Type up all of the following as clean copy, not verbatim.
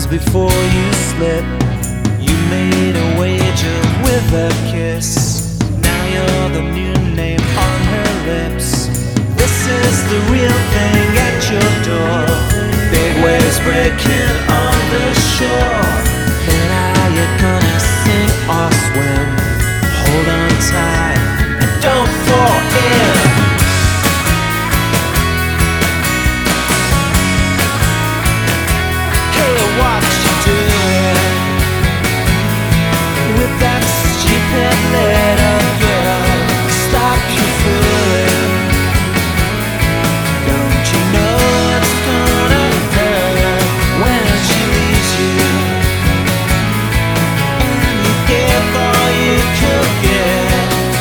before you slip. You made a wager with a kiss. Now you're the new name on her lips. This is the real thing at your door. Big waves breaking on the shore. And are you gonna sink or swim? Hold on tight and don't fall in.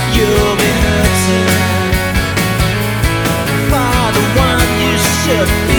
Should be